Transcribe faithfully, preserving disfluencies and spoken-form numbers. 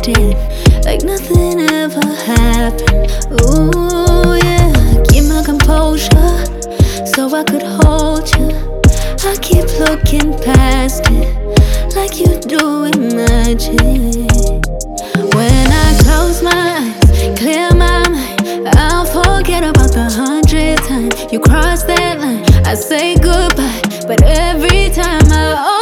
acting like nothing ever happened. Ooh, yeah, keep my composure so I could hold you. I keep looking past it like you're doing magic. When I close my eyes, clear my mind, I'll forget about the hundred times you cross that line. I say goodbye, but every time I